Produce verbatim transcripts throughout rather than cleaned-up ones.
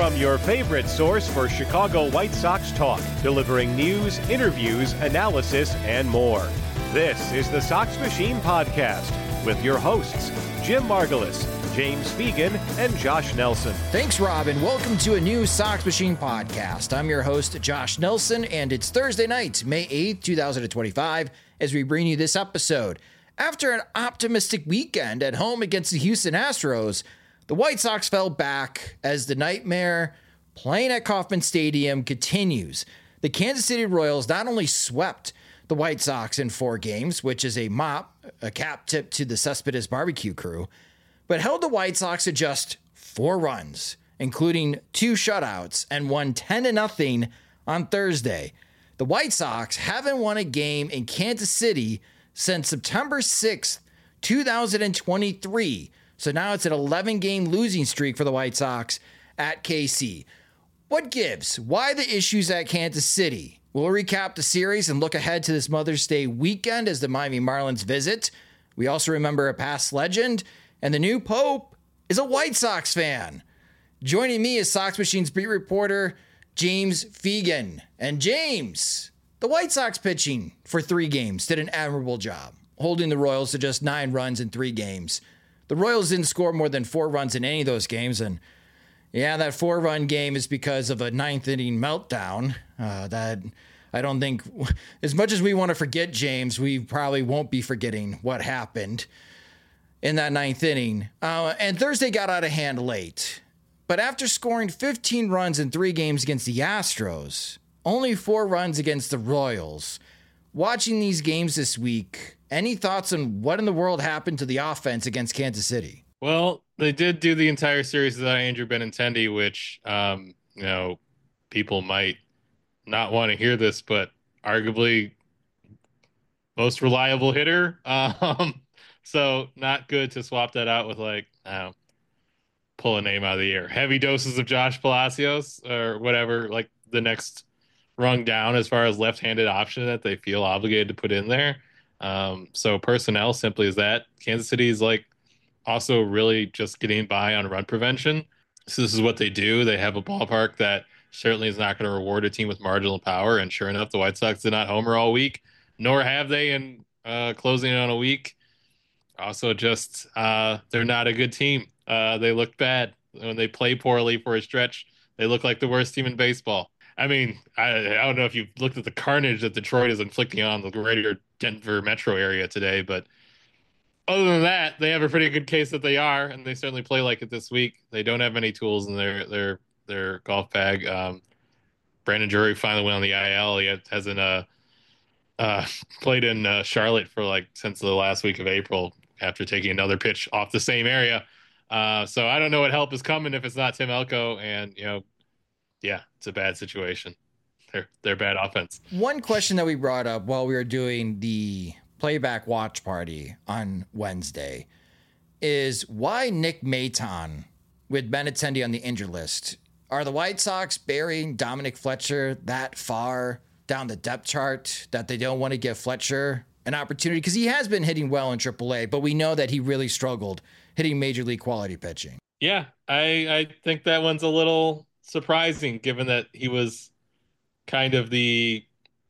From your favorite source for Chicago White Sox talk, delivering news, interviews, analysis, and more. This is the Sox Machine Podcast with your hosts, Jim Margalus, James Fegan, and Josh Nelson. Thanks, Rob, and welcome to a new Sox Machine Podcast. I'm your host, Josh Nelson, and it's Thursday night, May eighth, twenty twenty-five, as we bring you this episode. After an optimistic weekend at home against the Houston Astros, the White Sox fell back as the nightmare playing at Kauffman Stadium continues. The Kansas City Royals not only swept the White Sox in four games, which is a mop, a cap tip to the Cespedes barbecue crew, but held the White Sox to just four runs, including two shutouts, and won ten to nothing on Thursday. The White Sox haven't won a game in Kansas City since September sixth, twenty twenty-three. So now it's an eleven-game losing streak for the White Sox at K C. What gives? Why the issues at Kansas City? We'll recap the series and look ahead to this Mother's Day weekend as the Miami Marlins visit. We also remember a past legend, and the new Pope is a White Sox fan. Joining me is Sox Machine's beat reporter, James Fegan. And James, the White Sox pitching for three games did an admirable job, holding the Royals to just nine runs in three games. The Royals didn't score more than four runs in any of those games, and yeah, that four-run game is because of a ninth-inning meltdown. Uh, that I don't think, as much as we want to forget James, we probably won't be forgetting what happened in that ninth inning. Uh, and Thursday got out of hand late. But after scoring fifteen runs in three games against the Astros, only four runs against the Royals. Watching these games this week, any thoughts on what in the world happened to the offense against Kansas City? Well, they did do the entire series without Andrew Benintendi, which, um, you know, people might not want to hear this, but arguably most reliable hitter. Um, so not good to swap that out with, like, I don't know, pull a name out of the air. Heavy doses of Josh Palacios or whatever, like the next rung down as far as left-handed option that they feel obligated to put in there. Um, so personnel simply is that. Kansas City is like also really just getting by on run prevention. So this is what they do. They have a ballpark that certainly is not going to reward a team with marginal power. And sure enough, the White Sox did not homer all week, nor have they in uh, closing on a week. Also just, uh, they're not a good team. Uh, they look bad. When they play poorly for a stretch, they look like the worst team in baseball. I mean, I, I don't know if you've looked at the carnage that Detroit is inflicting on the greater Denver metro area today, but other than that, they have a pretty good case that they are, and they certainly play like it this week. They don't have any tools in their their their golf bag. Um, Brandon Drury finally went on the I L. He hasn't uh, uh, played in uh, Charlotte for like since the last week of April after taking another pitch off the same area. Uh, so I don't know what help is coming if it's not Tim Elko, and you know. Yeah, it's a bad situation. They're they're bad offense. One question that we brought up while we were doing the playback watch party on Wednesday is why Nick Maton with Benintendi on the injured list? Are the White Sox burying Dominic Fletcher that far down the depth chart that they don't want to give Fletcher an opportunity? Because he has been hitting well in triple A, but we know that he really struggled hitting major league quality pitching. Yeah, I, I think that one's a little surprising given that he was kind of the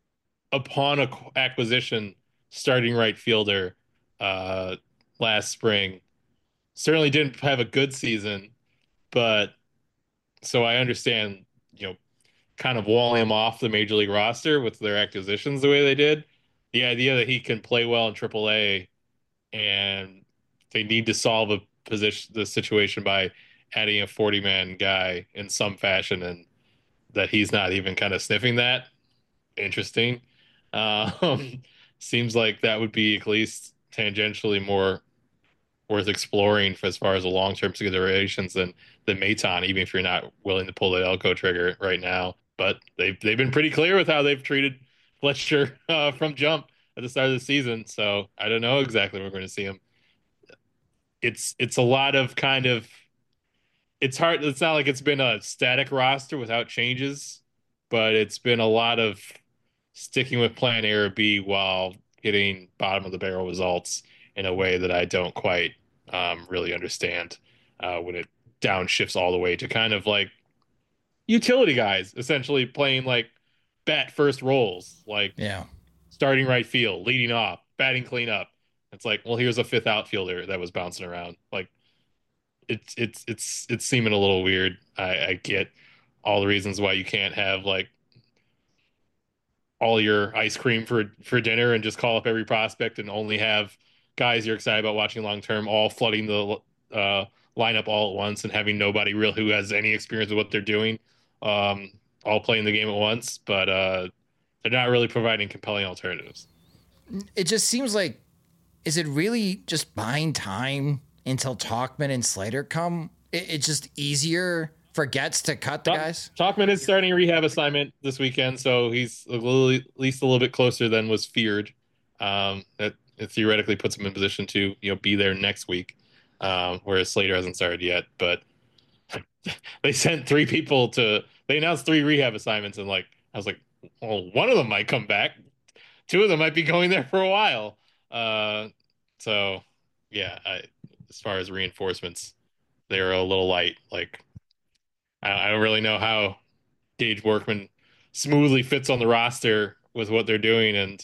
upon acquisition starting right fielder uh, last spring. Certainly didn't have a good season, but so I understand, you know, kind of walling him off the major league roster with their acquisitions the way they did. The idea that he can play well in triple A and they need to solve a position, the situation by adding a forty-man guy in some fashion, and that he's not even kind of sniffing that. Interesting. Um, seems like that would be at least tangentially more worth exploring for as far as the long-term considerations than than Maton, even if you're not willing to pull the Elko trigger right now. But they've they've been pretty clear with how they've treated Fletcher uh, from jump at the start of the season. So I don't know exactly where we're going to see him. It's it's a lot of kind of it's hard. It's not like it's been a static roster without changes, but it's been a lot of sticking with plan A or B while getting bottom of the barrel results in a way that I don't quite um, really understand uh, when it downshifts all the way to kind of like utility guys essentially playing like bat first roles, like Yeah. starting right field, leading off, batting cleanup. It's like, well, here's a fifth outfielder that was bouncing around. Like it's it's it's it's seeming a little weird. I, I get all the reasons why you can't have like all your ice cream for for dinner and just call up every prospect and only have guys you're excited about watching long term all flooding the uh, lineup all at once and having nobody real who has any experience with what they're doing, um, all playing the game at once. But uh, they're not really providing compelling alternatives. It just seems like, is it really just buying time until Tauchman and Slater come? It, it's just easier for Getz to cut the Talk, guys? Talkman is starting a rehab assignment this weekend, so he's a little, at least a little bit closer than was feared. Um, that it theoretically puts him in position to, you know, be there next week, um, whereas Slater hasn't started yet. But they sent three people to. They announced three rehab assignments, and like I was like, well, one of them might come back. Two of them might be going there for a while. Uh, so yeah, I, as far as reinforcements, they're a little light. Like I, I don't really know how Gage Workman smoothly fits on the roster with what they're doing, and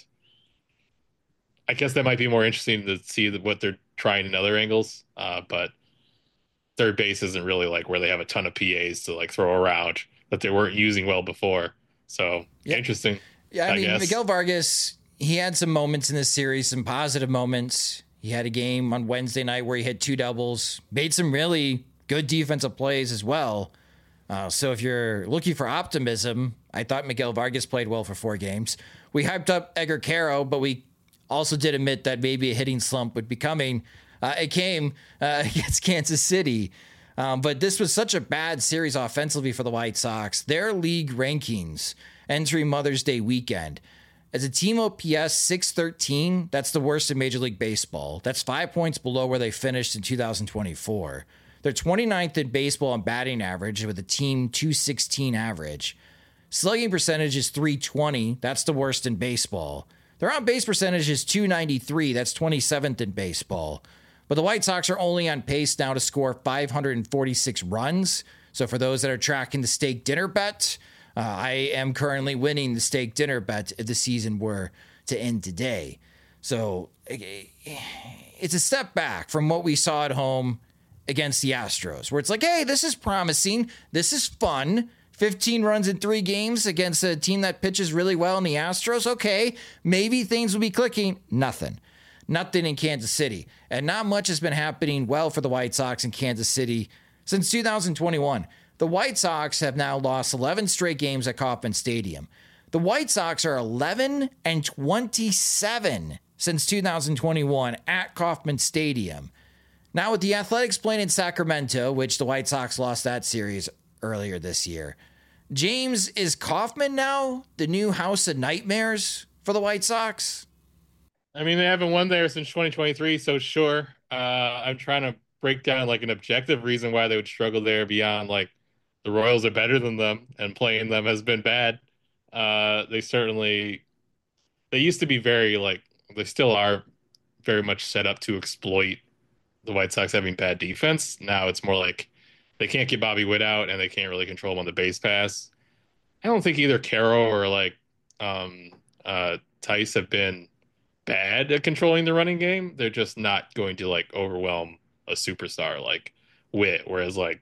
I guess that might be more interesting to see what they're trying in other angles. Uh, but third base isn't really like where they have a ton of P As to like throw around that they weren't using well before. So yeah. Interesting. Yeah, I, I mean, guess. Miguel Vargas, he had some moments in this series, some positive moments. He had a game on Wednesday night where he hit two doubles, made some really good defensive plays as well. Uh, so if you're looking for optimism, I thought Miguel Vargas played well for four games. We hyped up Edgar Caro, but we also did admit that maybe a hitting slump would be coming. Uh, it came uh, against Kansas City. Um, but this was such a bad series offensively for the White Sox. Their league rankings entering Mother's Day weekend. As a team O P S six thirteen, that's the worst in Major League Baseball. That's five points below where they finished in two thousand twenty-four. They're twenty-ninth in baseball on batting average with a team two sixteen average. Slugging percentage is three twenty. That's the worst in baseball. Their on-base percentage is two ninety-three. That's twenty-seventh in baseball. But the White Sox are only on pace now to score five hundred forty-six runs. So for those that are tracking the steak dinner bet, uh, I am currently winning the steak dinner bet if the season were to end today. So it's a step back from what we saw at home against the Astros, where it's like, hey, this is promising. This is fun. fifteen runs in three games against a team that pitches really well in the Astros. Okay, maybe things will be clicking. Nothing. Nothing in Kansas City. And not much has been happening well for the White Sox in Kansas City since two thousand twenty-one. The White Sox have now lost eleven straight games at Kauffman Stadium. The White Sox are eleven and twenty-seven since two thousand twenty-one at Kauffman Stadium. Now with the Athletics playing in Sacramento, which the White Sox lost that series earlier this year. James, is Kauffman now the new house of nightmares for the White Sox? I mean, they haven't won there since twenty twenty-three, so sure. Uh, I'm trying to break down like an objective reason why they would struggle there beyond like the Royals are better than them and playing them has been bad. Uh, they certainly, they used to be very like, they still are very much set up to exploit the White Sox having bad defense. Now it's more like they can't get Bobby Witt out and they can't really control him on the base pass. I don't think either Caro or like um, uh, Tice have been bad at controlling the running game. They're just not going to like overwhelm a superstar like Witt. Whereas like,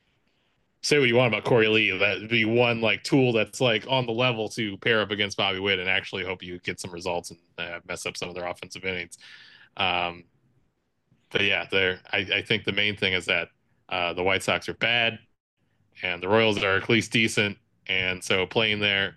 say what you want about Corey Lee, that'd be one like tool that's like on the level to pair up against Bobby Witt and actually hope you get some results and uh, mess up some of their offensive innings. Um, but yeah, they're. I, I think the main thing is that uh, the White Sox are bad and the Royals are at least decent, and so playing there,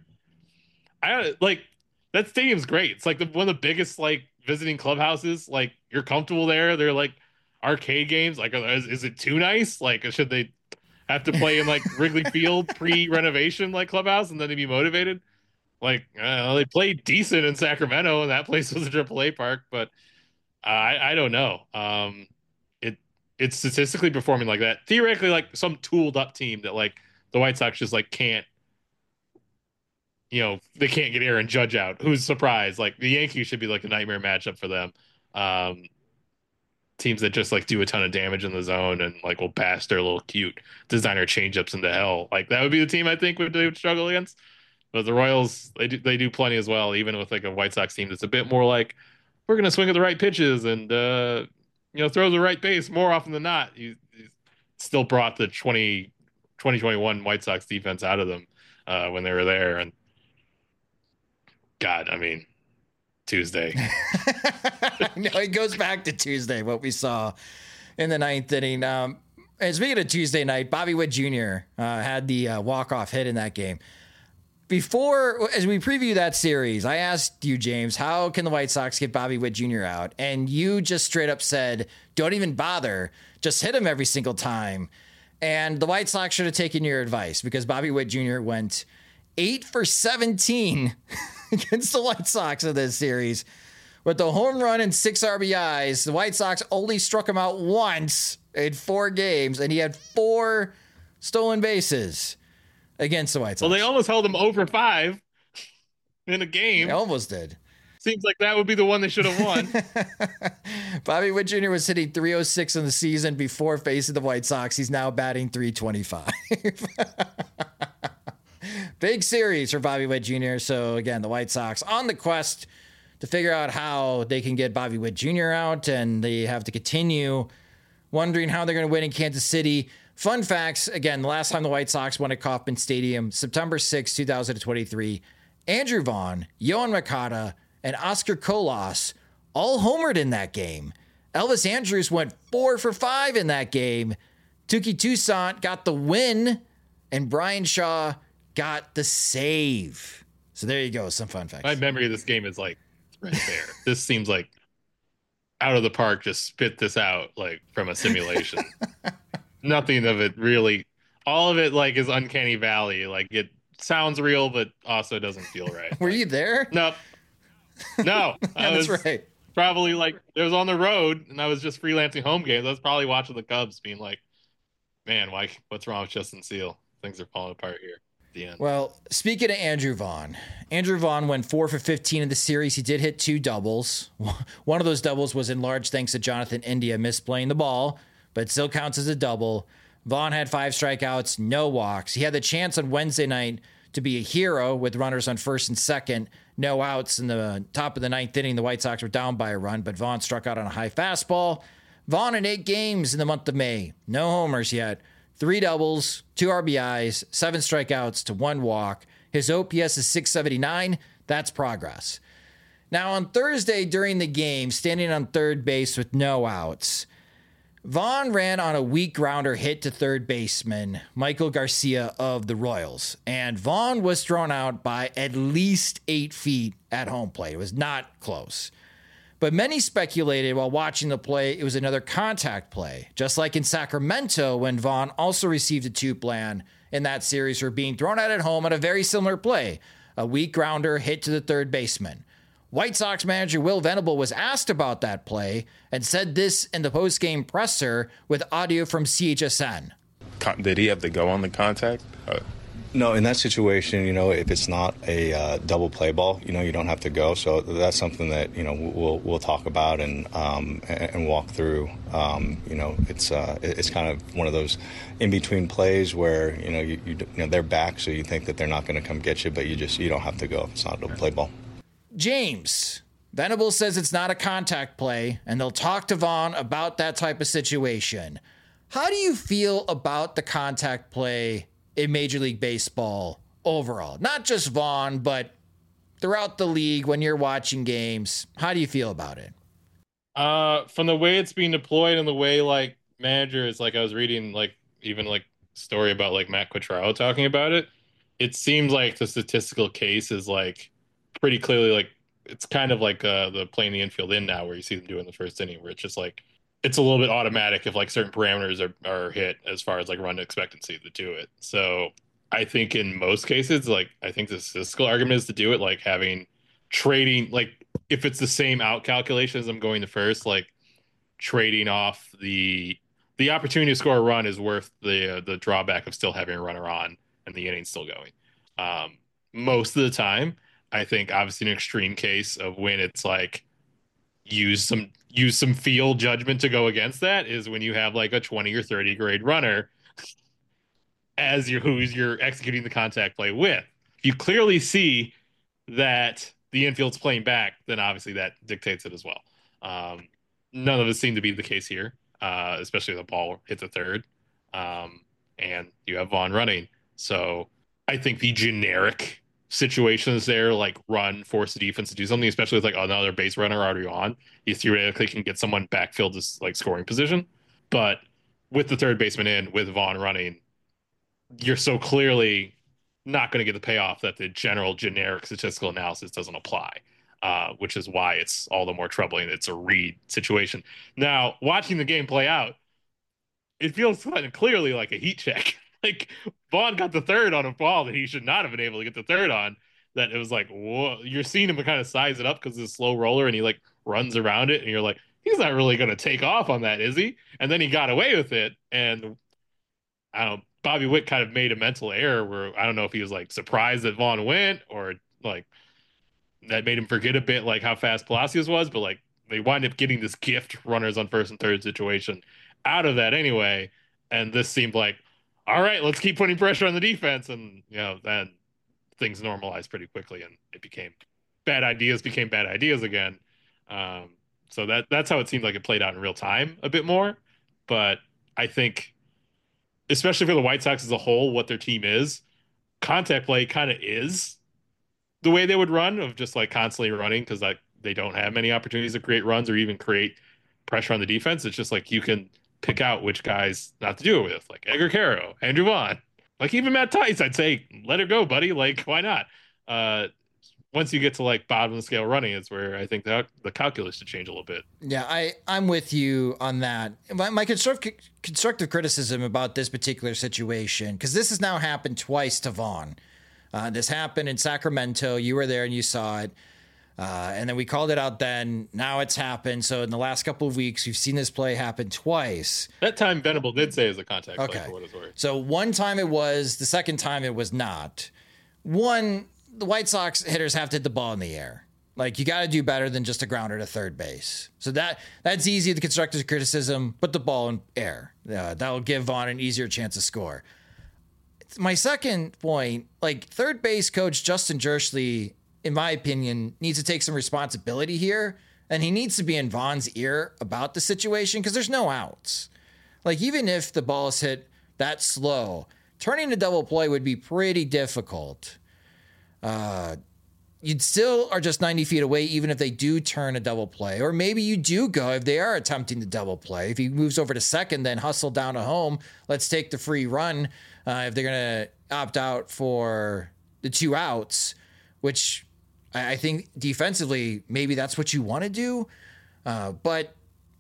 I like. That stadium's great. It's like the, one of the biggest like visiting clubhouses. Like you're comfortable there. They're like arcade games. Like, is, is it too nice? Like, should they have to play in like Wrigley Field pre-renovation like clubhouse and then they be motivated? Like, uh, they played decent in Sacramento and that place was a triple A park, but uh, I I don't know. Um, it it's statistically performing like that. Theoretically, like some tooled up team that like the White Sox just like can't. You know, they can't get Aaron Judge out. Who's surprised? Like the Yankees should be like a nightmare matchup for them. Um, teams that just like do a ton of damage in the zone and like will bash their little cute designer changeups into hell. Like that would be the team I think would, they would struggle against. But the Royals, they do they do plenty as well, even with like a White Sox team that's a bit more like we're gonna swing at the right pitches and uh, you know throw the right base more often than not. You, you still brought the twenty, twenty twenty-one White Sox defense out of them uh, when they were there. And God, I mean, Tuesday. No, it goes back to Tuesday, what we saw in the ninth inning. Um, and speaking of Tuesday night, Bobby Witt Junior Uh, had the uh, walk-off hit in that game. Before, as we preview that series, I asked you, James, how can the White Sox get Bobby Witt Junior out? And you just straight up said, don't even bother. Just hit him every single time. And the White Sox should have taken your advice because Bobby Witt Junior went eight for seventeen against the White Sox in this series. With the home run and six R B Is, the White Sox only struck him out once in four games, and he had four stolen bases against the White Sox. Well, they almost held him over five in a game. They almost did. Seems like that would be the one they should have won. Bobby Witt Junior was hitting three oh six in the season before facing the White Sox. He's now batting three twenty-five. Big series for Bobby Witt Junior So, again, the White Sox on the quest to figure out how they can get Bobby Witt Junior out, and they have to continue wondering how they're going to win in Kansas City. Fun facts, again, the last time the White Sox won at Kauffman Stadium, September sixth, twenty twenty-three, Andrew Vaughn, Yohan Moncada, and Oscar Colas all homered in that game. Elvis Andrus went four for five in that game. Touki Toussaint got the win, and Brian Shaw got the save. So there you go, some fun facts. My memory of this game is like right there. This seems like out of the park, just spit this out like from a simulation. Nothing of it really, all of it like is uncanny valley. Like it sounds real, but also doesn't feel right. Were like, you there? No. No. Yeah, I was that's right. probably like, it was on the road and I was just freelancing home games. I was probably watching the Cubs being like, man, why, what's wrong with Justin Steele? Things are falling apart here. The end. Well, speaking of Andrew Vaughn, Andrew Vaughn went four for fifteen in the series. He did hit two doubles. One of those doubles was in large thanks to Jonathan India misplaying the ball, but it still counts as a double. Vaughn had five strikeouts, no walks. He had the chance on Wednesday night to be a hero with runners on first and second, no outs in the top of the ninth inning. The White Sox were down by a run, but Vaughn struck out on a high fastball. Vaughn in eight games in the month of May, no homers yet. Three doubles, two R B Is, seven strikeouts to one walk. His O P S is six seventy-nine. That's progress. Now, on Thursday during the game, standing on third base with no outs, Vaughn ran on a weak grounder hit to third baseman Michael Garcia of the Royals. And Vaughn was thrown out by at least eight feet at home plate. It was not close. But many speculated while watching the play it was another contact play, just like in Sacramento when Vaughn also received a two plan in that series for being thrown out at home on a very similar play, a weak grounder hit to the third baseman. White Sox manager Will Venable was asked about that play and said this in the postgame presser with audio from C H S N. Did he have to go on the contact? Uh, No, in that situation, you know, if it's not a uh, double play ball, you know, you don't have to go. So that's something that, you know, we'll we'll talk about and um, and walk through. Um, you know, it's uh, it's kind of one of those in between plays where, you know, you, you, you know they're back, so you think that they're not going to come get you, but you just you don't have to go if it's not a double play ball. James, Venable says it's not a contact play, and they'll talk to Vaughn about that type of situation. How do you feel about the contact play in Major League Baseball overall? Not just Vaughn, but throughout the league when you're watching games. How do you feel about it? Uh, from the way it's being deployed and the way like managers, like I was reading, like even like story about like Matt Quatraro talking about it. It seems like the statistical case is like pretty clearly like it's kind of like uh, the playing the infield in now where you see them do in the first inning where it's just like it's a little bit automatic if like certain parameters are, are hit as far as like run expectancy to do it. So I think in most cases, like I think the statistical argument is to do it like having trading, like if it's the same out calculation as I'm going to first, like trading off the the opportunity to score a run is worth the uh, the drawback of still having a runner on and the inning still going. Um, most of the time, I think obviously an extreme case of when it's like use some use some field judgment to go against that is when you have like a twenty or thirty grade runner as your who's you're executing the contact play with. If you clearly see that the infield's playing back, then obviously that dictates it as well. Um, none of it seemed to be the case here, uh, especially the ball hit the third, um, and you have Vaughn running. So I think the generic situations there, like run, force the defense to do something, especially with like another base runner already on, you theoretically can get someone backfield to like scoring position. But with the third baseman in, with Vaughn running, you're so clearly not going to get the payoff that the general generic statistical analysis doesn't apply, uh, which is why it's all the more troubling. It's a read situation. Now, watching the game play out, it feels clearly like a heat check. Like Vaughn got the third on a ball that he should not have been able to get the third on. That it was like, whoa, you're seeing him kind of size it up because it's a slow roller and he like runs around it and you're like, he's not really going to take off on that, is he? And then he got away with it. And I don't know, Bobby Witt kind of made a mental error where I don't know if he was like surprised that Vaughn went or like that made him forget a bit like how fast Palacios was, but like they wind up getting this gift runners on first and third situation out of that anyway. And this seemed like, all right, let's keep putting pressure on the defense. And, you know, then things normalized pretty quickly and it became bad ideas became bad ideas again. Um, so that that's how it seemed like it played out in real time a bit more. But I think, especially for the White Sox as a whole, what their team is, contact play kind of is the way they would run, of just like constantly running, because like they don't have many opportunities to create runs or even create pressure on the defense. It's just like you can pick out which guys not to do it with, like Edgar Caro, Andrew Vaughn, like even Matt Tice. I'd say let it go, buddy. Like why not? Uh, once you get to like bottom of the scale running, it's where I think that the calculus should change a little bit. Yeah, I, I'm with you on that. My, my constructive, constructive criticism about this particular situation, because this has now happened twice to Vaughn. Uh, this happened in Sacramento. You were there and you saw it. Uh, and then we called it out then. Now it's happened. So in the last couple of weeks, we've seen this play happen twice. That time Venable did say it was a contact okay. play for what it's worth. So one time it was, the second time it was not. One, the White Sox hitters have to hit the ball in the air. Like you got to do better than just a grounder to third base. So that that's easy, the constructive criticism, put the ball in air. Uh, that'll give Vaughn an easier chance to score. My second point, like third base coach Justin Jerschley, in my opinion, needs to take some responsibility here. And he needs to be in Vaughn's ear about the situation because there's no outs. Like even if the ball is hit that slow, turning a double play would be pretty difficult. Uh, you'd still are just ninety feet away, even if they do turn a double play. Or maybe you do go if they are attempting the double play. If he moves over to second, then hustle down to home. Let's take the free run uh, if they're going to opt out for the two outs, which I think defensively, maybe that's what you want to do. Uh, but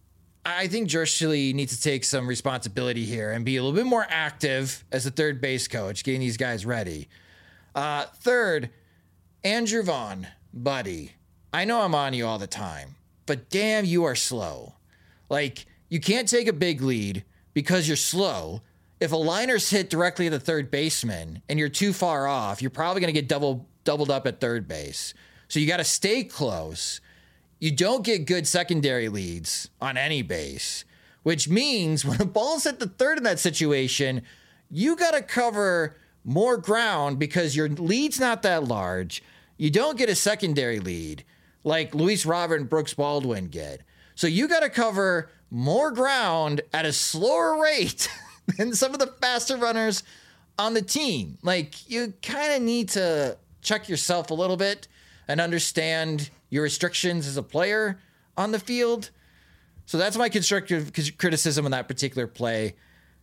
I think Jerschley needs to take some responsibility here and be a little bit more active as the third base coach, getting these guys ready. Uh, third, Andrew Vaughn, buddy, I know I'm on you all the time, but damn, you are slow. Like, you can't take a big lead because you're slow. If a liner's hit directly at the third baseman and you're too far off, you're probably going to get double doubled up at third base. So you got to stay close. You don't get good secondary leads on any base, which means when a ball's hit the third in that situation, you got to cover more ground because your lead's not that large. You don't get a secondary lead like Luis Robert and Brooks Baldwin get. So you got to cover more ground at a slower rate than some of the faster runners on the team. Like you kind of need to check yourself a little bit and understand your restrictions as a player on the field. So that's my constructive criticism on that particular play.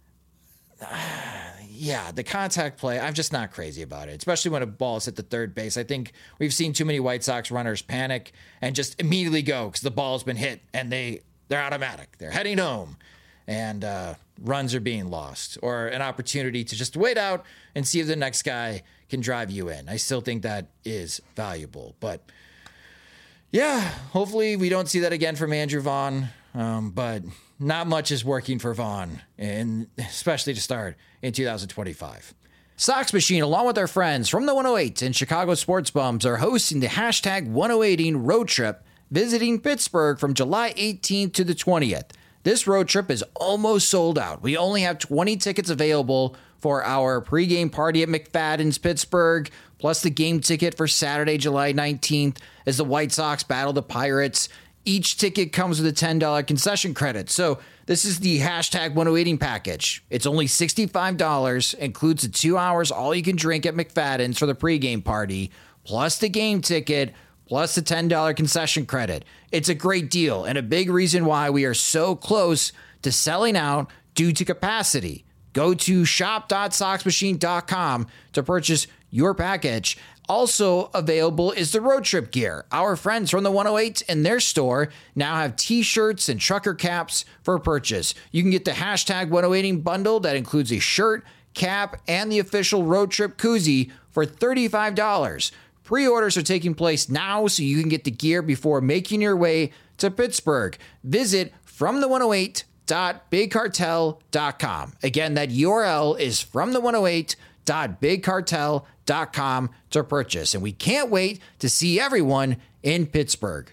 Yeah, the contact play, I'm just not crazy about it, especially when a ball is hit the third base. I think we've seen too many White Sox runners panic and just immediately go because the ball's been hit and they, they're automatic. They're heading home and uh, runs are being lost, or an opportunity to just wait out and see if the next guy can drive you in. I still think that is valuable. But yeah, hopefully we don't see that again from Andrew Vaughn. Um, but not much is working for Vaughn, and especially to start in two thousand twenty-five. Sox Machine, along with our friends from the one oh eight and Chicago Sports Bums, are hosting the hashtag one oh eighting road trip visiting Pittsburgh from July eighteenth to the twentieth. This road trip is almost sold out. We only have twenty tickets available for our pregame party at McFadden's Pittsburgh, plus the game ticket for Saturday, July nineteenth, as the White Sox battle the Pirates. Each ticket comes with a ten dollars concession credit. So this is the hashtag one oh eighting package. It's only sixty-five dollars, includes the two hours all you can drink at McFadden's for the pregame party, plus the game ticket, plus the ten dollars concession credit. It's a great deal and a big reason why we are so close to selling out due to capacity. Go to shop dot sox machine dot com to purchase your package. Also available is the road trip gear. Our friends from the one oh eight in their store now have t-shirts and trucker caps for purchase. You can get the hashtag one oh eighting bundle that includes a shirt, cap, and the official road trip koozie for thirty-five dollars. Pre-orders are taking place now, so you can get the gear before making your way to Pittsburgh. Visit from the one oh eight dot big cartel dot com. Again, that U R L is from the one oh eight dot big cartel dot com to purchase. And we can't wait to see everyone in Pittsburgh.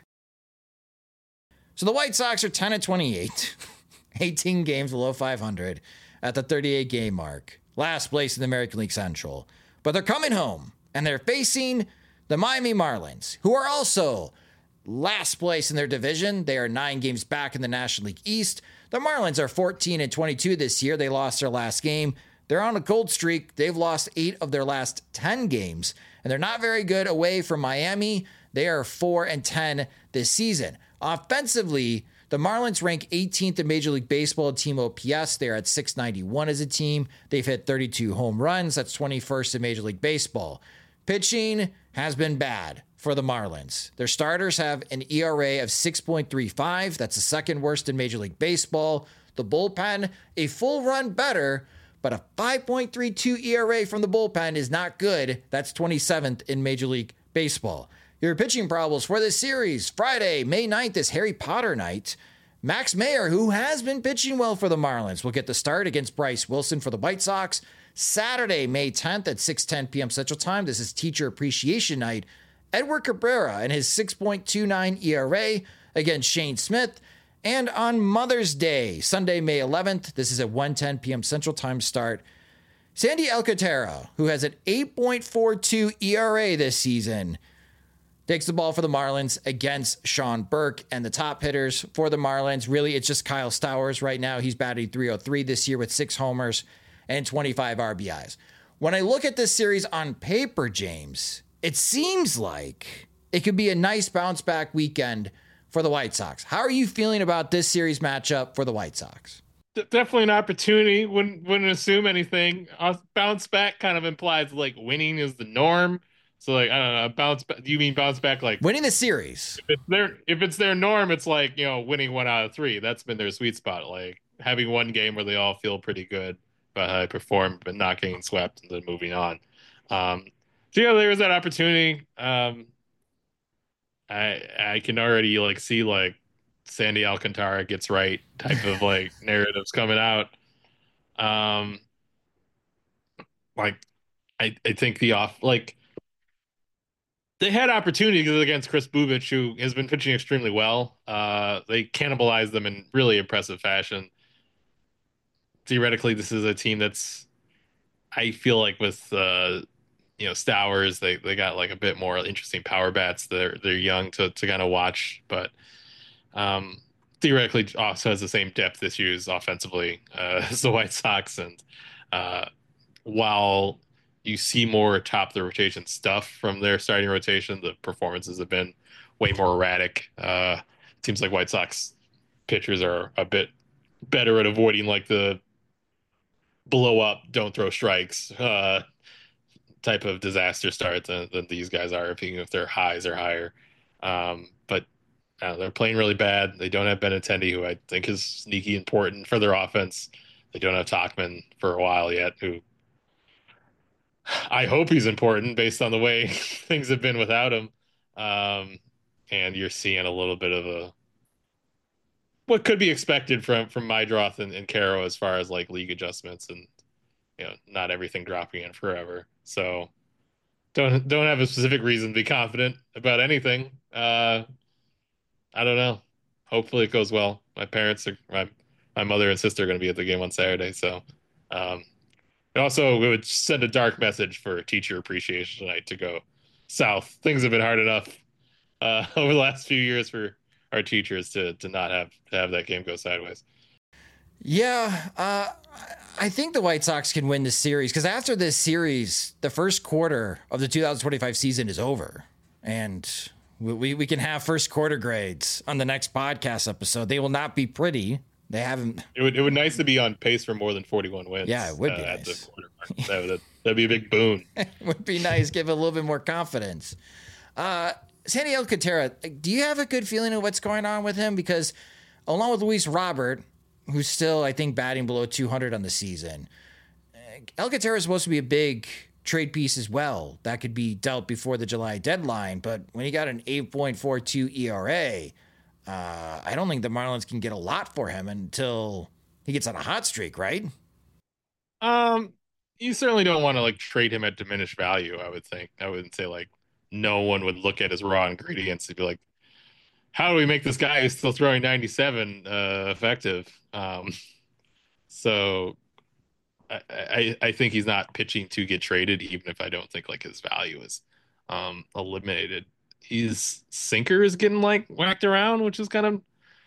So the White Sox are ten and twenty-eight, eighteen games below five hundred at the thirty-eight game mark. Last place in the American League Central. But they're coming home, and they're facing the Miami Marlins, who are also last place in their division. They are nine games back in the National League East. The Marlins are fourteen and twenty-two this year. They lost their last game. They're on a cold streak. They've lost eight of their last ten games, and they're not very good away from Miami. They are four and ten this season. Offensively, the Marlins rank eighteenth in Major League Baseball team O P S. They're at six ninety-one as a team. They've hit thirty-two home runs. That's twenty-first in Major League Baseball. Pitching has been bad for the Marlins. Their starters have an E R A of six point three five. That's the second worst in Major League Baseball. The bullpen, a full run better, but a five point three two E R A from the bullpen is not good. That's twenty-seventh in Major League Baseball. Your pitching problems for this series. Friday, May ninth is Harry Potter night. Max Meyer, who has been pitching well for the Marlins, will get the start against Bryce Wilson for the White Sox. Saturday, May tenth at six ten p.m. Central Time. This is Teacher Appreciation Night. Edward Cabrera and his six point two nine E R A against Shane Smith. And on Mother's Day, Sunday, May eleventh, this is at one ten p.m. Central Time start. Sandy Alcantara, who has an eight point four two E R A this season, takes the ball for the Marlins against Sean Burke. And the top hitters for the Marlins, really, it's just Kyle Stowers right now. He's batting three oh three this year with six homers and twenty-five R B Is. When I look at this series on paper, James, it seems like it could be a nice bounce back weekend for the White Sox. How are you feeling about this series matchup for the White Sox? Definitely an opportunity. Wouldn't wouldn't assume anything. Uh, bounce back kind of implies like winning is the norm. So like I don't know, bounce back. Do you mean bounce back like winning the series? If it's their if it's their norm, it's like, you know, winning one out of three. That's been their sweet spot. Like having one game where they all feel pretty good about how they perform, but not getting swept and then moving on. Um, so yeah, there was that opportunity. Um, I I can already like see like Sandy Alcantara gets right type of like narratives coming out. Um, like I I think the off like they had opportunities against Chris Bubich, who has been pitching extremely well. Uh, they cannibalized them in really impressive fashion. Theoretically, this is a team that's I feel like with uh, you know, Stowers, they, they got like a bit more interesting power bats. They're they're young to to kind of watch, but um, theoretically also has the same depth issues offensively uh, as the White Sox. And uh, while you see more top of the rotation stuff from their starting rotation, the performances have been way more erratic. Uh, seems like White Sox pitchers are a bit better at avoiding like the blow up, don't throw strikes uh, type of disaster start than, than these guys are, even if their highs are higher. Um, but uh, they're playing really bad. They don't have Benintendi, who I think is sneaky important for their offense. They don't have Tauchman for a while yet, who I hope he's important based on the way things have been without him. Um, and you're seeing a little bit of a what could be expected from from Mydroth and, and Caro as far as like league adjustments and, you know, not everything dropping in forever. So don't don't have a specific reason to be confident about anything. Uh, I don't know. Hopefully it goes well. My parents are my my mother and sister are going to be at the game on Saturday, so um, and also we would send a dark message for teacher appreciation tonight to go south. Things have been hard enough uh, over the last few years for our teachers to to not have to have that game go sideways. Yeah, uh, I think the White Sox can win this series because after this series, the first quarter of the two thousand twenty-five season is over, and we we can have first quarter grades on the next podcast episode. They will not be pretty. They haven't. It would it would nice to be on pace for more than forty-one wins. Yeah, it would uh, be at nice. the quarter mark. That would that'd be a big boon. It would be nice. Give it a little bit more confidence. Uh, Sandy Alcantara, do you have a good feeling of what's going on with him? Because along with Luis Robert, who's still, I think, batting below two hundred on the season, Alcantara is supposed to be a big trade piece as well. That could be dealt before the July deadline. But when he got an eight point four two E R A, uh, I don't think the Marlins can get a lot for him until he gets on a hot streak, right? Um, you certainly don't want to like trade him at diminished value. I would think. I wouldn't say like no one would look at his raw ingredients and be like, how do we make this guy who's still throwing ninety-seven uh, effective? Um, so I, I I think he's not pitching to get traded, even if I don't think like his value is um, eliminated. His sinker is getting like whacked around, which is kind of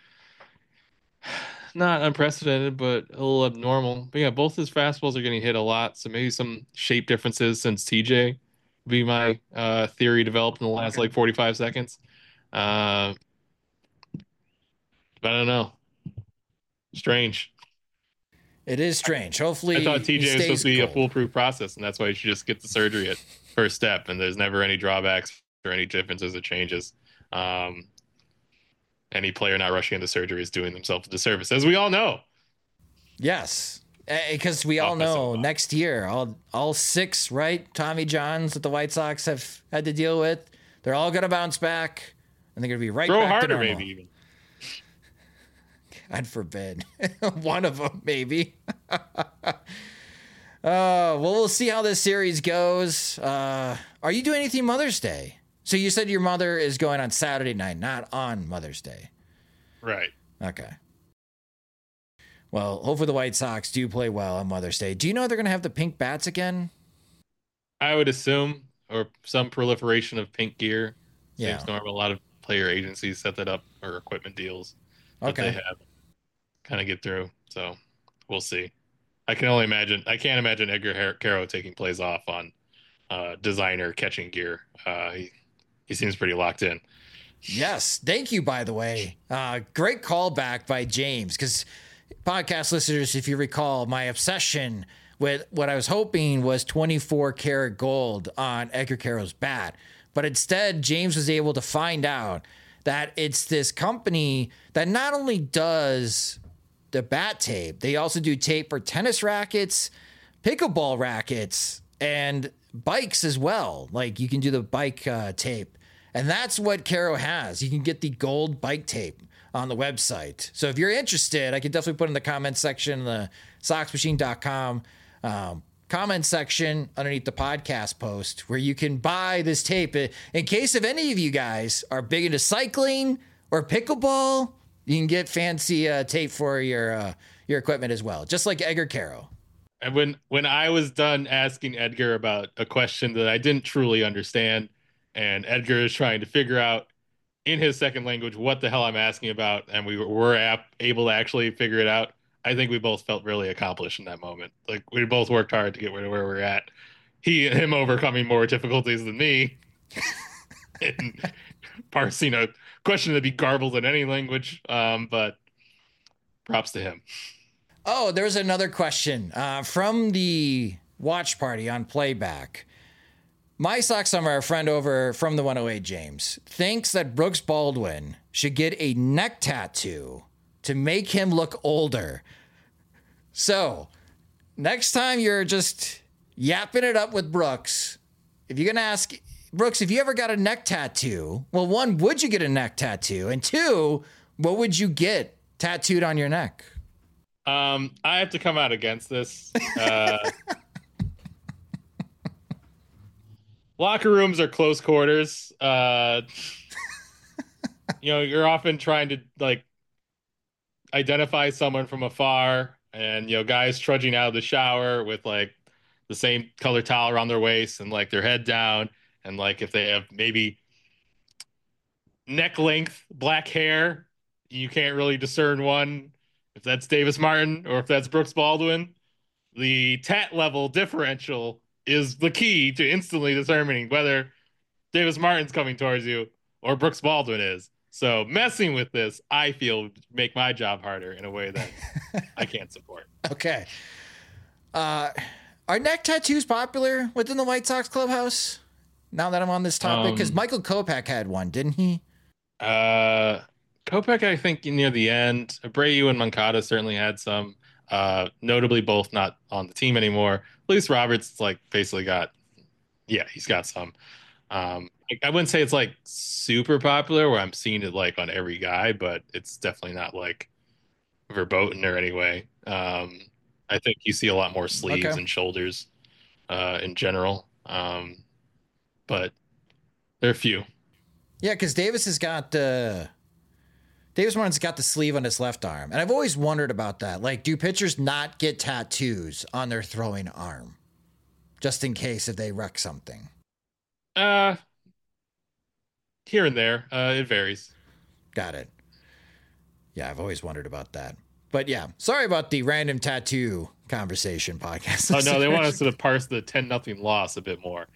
not unprecedented, but a little abnormal. But yeah, both his fastballs are getting hit a lot, so maybe some shape differences since T J would be my uh, theory developed in the last like forty-five seconds. Uh, but I don't know. Strange. It is strange. Hopefully, I thought T J he was supposed to be stays a cold. foolproof process, and that's why you should just get the surgery at first step, and there's never any drawbacks or any differences or changes. Um, any player not rushing into surgery is doing themselves a disservice, as we all know. Yes, because we all know next year, all all six, right, Tommy Johns that the White Sox have had to deal with, they're all going to bounce back, and they're going to be right Throw back harder, to normal. maybe even. God forbid. One of them, maybe. uh, well, we'll see how this series goes. Uh, are you doing anything Mother's Day? So you said your mother is going on Saturday night, not on Mother's Day. Right. Okay. Well, hopefully the White Sox do play well on Mother's Day. Do you know they're going to have the pink bats again? I would assume, or some proliferation of pink gear. Yeah. Seems normal. A lot of player agencies set that up, or equipment deals that Okay. they have kind of get through. So we'll see. I can only imagine. I can't imagine Edgar Caro taking plays off on uh, designer catching gear. Uh, he he seems pretty locked in. Yes. Thank you, by the way. Uh, great callback by James, because podcast listeners, if you recall, my obsession with what I was hoping was twenty-four karat gold on Edgar Caro's bat. But instead, James was able to find out that it's this company that not only does the bat tape, they also do tape for tennis rackets, pickleball rackets, and bikes as well. Like you can do the bike uh, tape. And that's what Caro has. You can get the gold bike tape on the website. So if you're interested, I can definitely put in the comment section, the sox machine dot com um, comment section underneath the podcast post where you can buy this tape. In case if any of you guys are big into cycling or pickleball, you can get fancy uh, tape for your uh, your equipment as well, just like Edgar Caro. And when when I was done asking Edgar about a question that I didn't truly understand, and Edgar is trying to figure out in his second language what the hell I'm asking about, and we were ap- able to actually figure it out, I think we both felt really accomplished in that moment. Like we both worked hard to get where, where we're at. He him overcoming more difficulties than me in parsing a question that'd be garbled in any language. Um, but props to him. Oh, there's another question uh, from the watch party on playback. My Sox Summer, a friend over from the one oh eight, James, thinks that Brooks Baldwin should get a neck tattoo to make him look older. So, next time you're just yapping it up with Brooks, if you're going to ask, Brooks, if you ever got a neck tattoo, well, one, would you get a neck tattoo? And two, what would you get tattooed on your neck? Um, I have to come out against this. Uh, locker rooms are close quarters. Uh, you know, you're often trying to like identify someone from afar, and you know, guys trudging out of the shower with like the same color towel around their waist and like their head down, and like if they have maybe neck length black hair, you can't really discern one if that's Davis Martin or if that's Brooks Baldwin. The tat level differential is the key to instantly determining whether Davis Martin's coming towards you or Brooks Baldwin is. So messing with this, I feel, would make my job harder in a way that I can't support. Okay. Uh, are neck tattoos popular within the White Sox clubhouse? Now that I'm on this topic, because um, Michael Kopech had one, didn't he? Uh, Kopech, I think near the end. Abreu and Moncada certainly had some. Uh, notably, both not on the team anymore. Luis Roberts, like, basically got, yeah, he's got some. Um, I wouldn't say it's like super popular where I'm seeing it like on every guy, but it's definitely not like verboten or anyway. Um, I think you see a lot more sleeves okay. and shoulders uh, in general, um, but there are a few. Yeah, because Davis has got uh, Davis Martin's got the sleeve on his left arm, and I've always wondered about that. Like, do pitchers not get tattoos on their throwing arm, just in case if they wreck something? Uh, here and there, uh, it varies. Got it. Yeah, I've always wondered about that. But yeah, sorry about the random tattoo conversation podcast. Oh no, they want us to parse the ten nothing loss a bit more.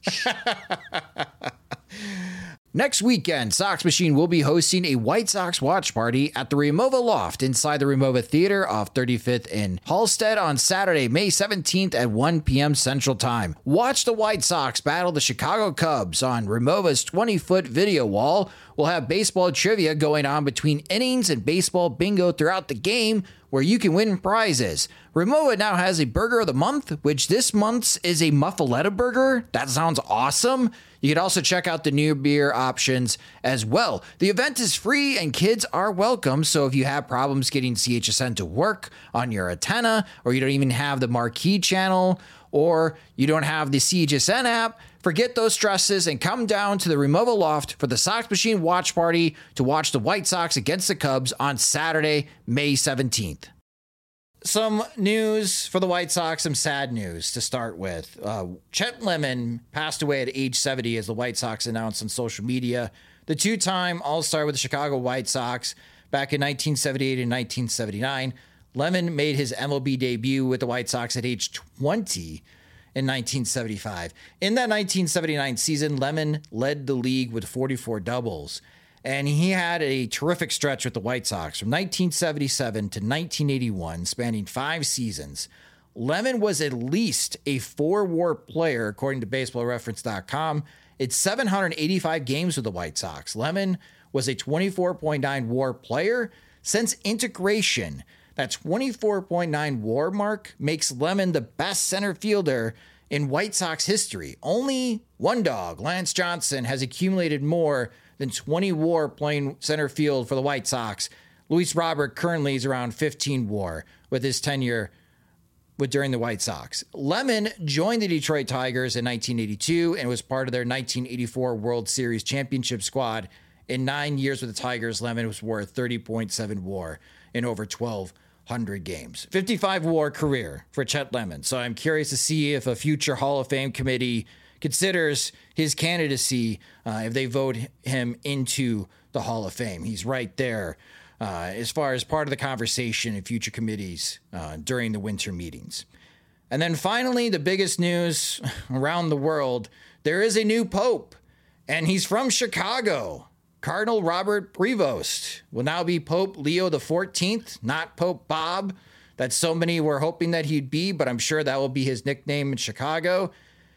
Next weekend, Sox Machine will be hosting a White Sox watch party at the Remova Loft inside the Remova Theater off thirty-fifth in Halstead on Saturday, May seventeenth at one p.m. Central Time. Watch the White Sox battle the Chicago Cubs on Remova's twenty-foot video wall. We'll have baseball trivia going on between innings and baseball bingo throughout the game, where you can win prizes. Remova now has a burger of the month, which this month's is a Muffaletta burger. That sounds awesome. You can also check out the new beer options as well. The event is free and kids are welcome, so if you have problems getting C H S N to work on your antenna, or you don't even have the marquee channel, or you don't have the C H S N app, forget those stresses and come down to the Remova Loft for the Sox Machine watch party to watch the White Sox against the Cubs on Saturday, May seventeenth. Some news for the White Sox, some sad news to start with. Uh, Chet Lemon passed away at age seventy, as the White Sox announced on social media. The two-time All-Star with the Chicago White Sox back in nineteen seventy-eight and nineteen seventy-nine. Lemon made his M L B debut with the White Sox at age twenty in nineteen seventy-five. In that nineteen seventy-nine season, Lemon led the league with forty-four doubles. And he had a terrific stretch with the White Sox from nineteen seventy-seven to nineteen eighty-one, spanning five seasons. Lemon was at least a four-war player, according to baseball reference dot com. It's seven hundred eighty-five games with the White Sox. Lemon was a twenty-four point nine war player. Since integration, that twenty-four point nine war mark makes Lemon the best center fielder in White Sox history. Only one dog, Lance Johnson, has accumulated more than twenty war playing center field for the White Sox. Luis Robert currently is around fifteen war with his tenure with during the White Sox. Lemon joined the Detroit Tigers in nineteen eighty-two and was part of their nineteen eighty-four World Series championship squad. In nine years with the Tigers, Lemon was worth thirty point seven war in over twelve hundred games. fifty-five war career for Chet Lemon. So I'm curious to see if a future Hall of Fame committee considers his candidacy uh, if they vote him into the Hall of Fame. He's right there uh, as far as part of the conversation in future committees uh, during the winter meetings. And then finally, the biggest news around the world, there is a new pope, and he's from Chicago. Cardinal Robert Prevost will now be Pope Leo the fourteenth, not Pope Bob, that so many were hoping that he'd be, but I'm sure that will be his nickname in Chicago.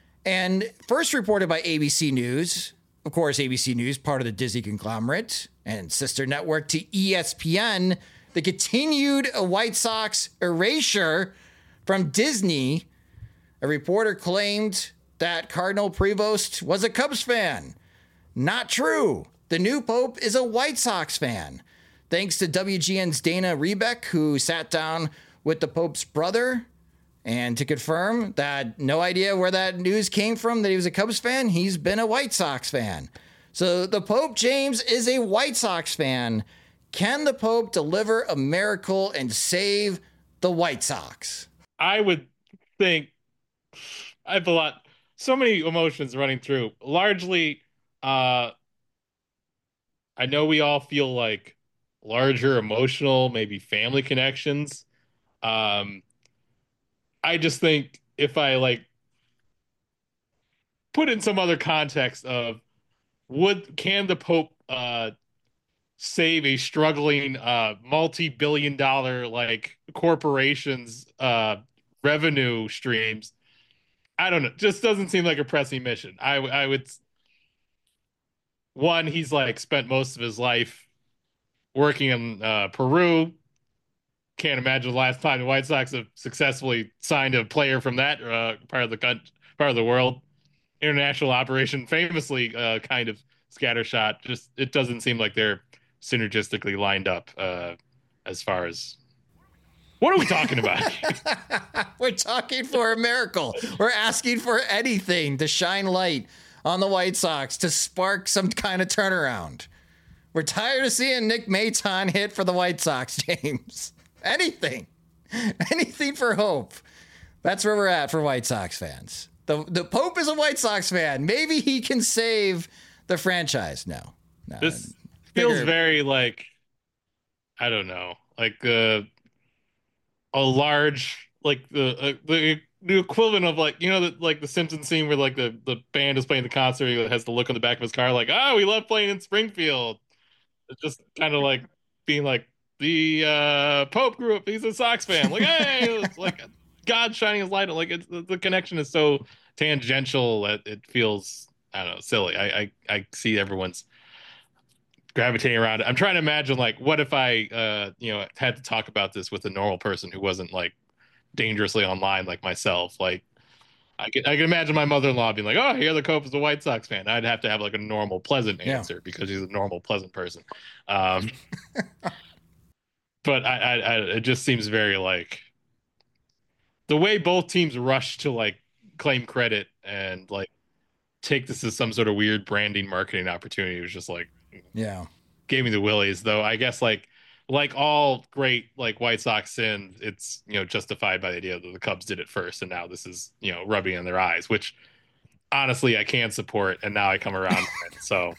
And first reported by A B C News, of course, A B C News, part of the Disney conglomerate and sister network to E S P N, the continued White Sox erasure from Disney. A reporter claimed that Cardinal Prevost was a Cubs fan. Not true. The new pope is a White Sox fan. Thanks to W G N's Dana Rebeck, who sat down with the Pope's brother, and to confirm that no idea where that news came from, that he was a Cubs fan, he's been a White Sox fan. So the Pope, James, is a White Sox fan. Can the Pope deliver a miracle and save the White Sox? I would think I have a lot, so many emotions running through. Largely, uh, I know we all feel like larger emotional, maybe family connections. Um, I just think if I like put in some other context of would can the Pope uh save a struggling uh multi-billion dollar like corporations uh revenue streams? I don't know. Just doesn't seem like a pressing mission. I I would one, he's like spent most of his life working in uh, Peru. Can't imagine the last time the White Sox have successfully signed a player from that uh, part of the country, part of the world. International operation, famously uh, kind of scattershot. Just it doesn't seem like they're synergistically lined up uh, as far as. What are we talking about? We're talking for a miracle. We're asking for anything to shine light on the White Sox to spark some kind of turnaround. We're tired of seeing Nick Maton hit for the White Sox, James. Anything. Anything for hope. That's where we're at for White Sox fans. The the Pope is a White Sox fan. Maybe he can save the franchise. No. no this bigger. Feels very like, I don't know, like uh, a large, like the uh, the the equivalent of like, you know, the, like the Simpsons scene where like the, the band is playing the concert, he has the look on the back of his car like, oh, we love playing in Springfield. It's just kind of like being like, the uh, Pope grew up, he's a Sox fan. Like, hey, it's like God shining his light on. Like, it's, the connection is so tangential that it feels, I don't know, silly. I, I, I see everyone's gravitating around it. I'm trying to imagine, like, what if I, uh, you know, had to talk about this with a normal person who wasn't, like, dangerously online like myself. Like, I can, I can imagine my mother-in-law being like, oh, here the Pope is a White Sox fan. I'd have to have, like, a normal, pleasant answer yeah. because she's a normal, pleasant person. Um But I, I, I, it just seems very like the way both teams rush to like claim credit and like take this as some sort of weird branding marketing opportunity. It was just like, yeah, gave me the willies. Though I guess like like all great like White Sox sins, it's, you know, justified by the idea that the Cubs did it first, and now this is, you know, rubbing in their eyes, which honestly I can't support, and now I come around to it, so.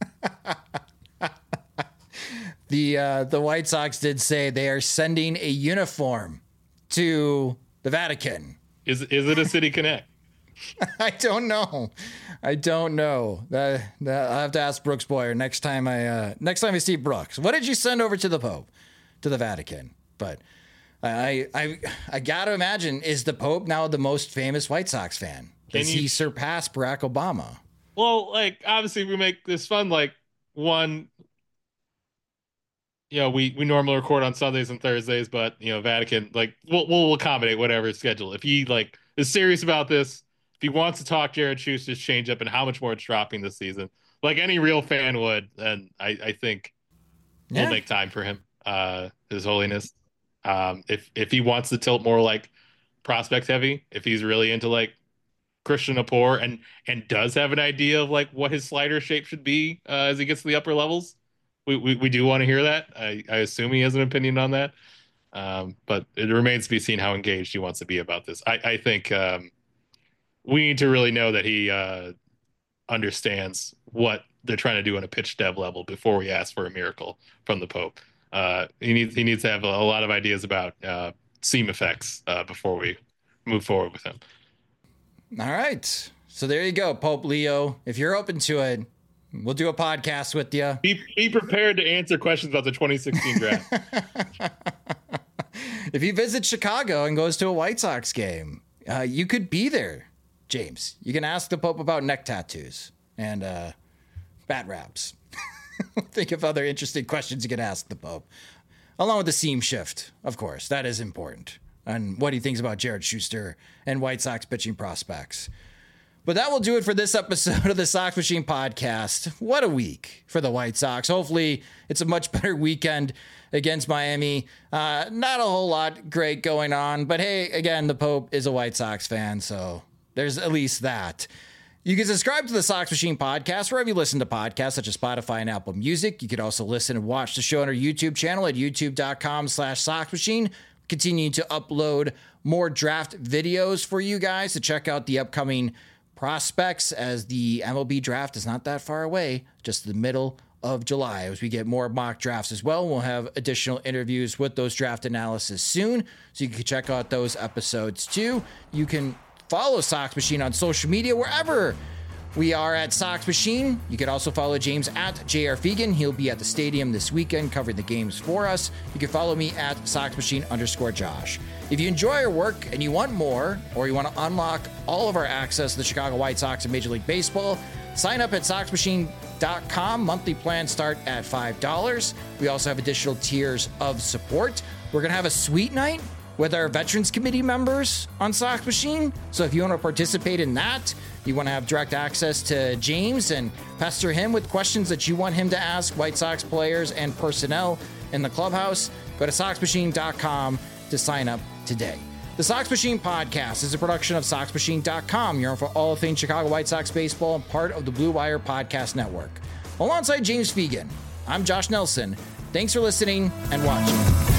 The uh, the White Sox did say they are sending a uniform to the Vatican. Is is it a City Connect? I don't know. I don't know. That, that I'll have to ask Brooks Boyer next time I uh, next time I see Brooks. What did you send over to the Pope, to the Vatican? But I I I gotta imagine, is the Pope now the most famous White Sox fan? Does you, he surpass Barack Obama? Well, like obviously we make this fun. Like one. You know, we, we normally record on Sundays and Thursdays, but, you know, Vatican, like, we'll, we'll accommodate whatever his schedule. If he, like, is serious about this, if he wants to talk Jared Schuster's changeup and how much more it's dropping this season, like any real fan would, then I, I think yeah. we'll make time for him, uh, His Holiness. Um, if, if he wants to tilt more, like, prospect heavy, if he's really into, like, Christian Apor and, and does have an idea of, like, what his slider shape should be uh, as he gets to the upper levels, We, we we do want to hear that. I, I assume he has an opinion on that. Um, but it remains to be seen how engaged he wants to be about this. I, I think um, we need to really know that he uh, understands what they're trying to do on a pitch dev level before we ask for a miracle from the Pope. Uh, he needs he needs to have a, a lot of ideas about uh, seam effects uh, before we move forward with him. All right. So there you go, Pope Leo. If you're open to it, we'll do a podcast with you. Be, be prepared to answer questions about the twenty sixteen draft. If he visits Chicago and goes to a White Sox game, uh, you could be there, James. You can ask the Pope about neck tattoos and uh, bat wraps. Think of other interesting questions you can ask the Pope. Along with the seam shift, of course. That is important. And what he thinks about Jared Schuster and White Sox pitching prospects. But that will do it for this episode of the Sox Machine Podcast. What a week for the White Sox. Hopefully, it's a much better weekend against Miami. Uh, not a whole lot great going on. But hey, again, the Pope is a White Sox fan, so there's at least that. You can subscribe to the Sox Machine podcast wherever you listen to podcasts, such as Spotify and Apple Music. You could also listen and watch the show on our YouTube channel at youtube.com slash Sox Machine. Continuing to upload more draft videos for you guys to check out the upcoming prospects, as the M L B draft is not that far away, just the middle of July. As we get more mock drafts as well, we'll have additional interviews with those draft analysis soon, so you can check out those episodes too. You can follow Sox Machine on social media wherever we are at Sox Machine. You can also follow James at J R Fegan. He'll be at the stadium this weekend covering the games for us. You can follow me at Sox Machine underscore Josh. If you enjoy our work and you want more, or you want to unlock all of our access to the Chicago White Sox and Major League Baseball, sign up at sox machine dot com. Monthly plans start at five dollars. We also have additional tiers of support. We're going to have a sweet night with our Veterans Committee members on Sox Machine. So if you want to participate in that, you want to have direct access to James and pester him with questions that you want him to ask White Sox players and personnel in the clubhouse, go to sox machine dot com to sign up today. The Sox Machine podcast is a production of sox machine dot com, your home for all things Chicago White Sox baseball and part of the Blue Wire Podcast Network. Alongside James Fegan, I'm Josh Nelson. Thanks for listening and watching.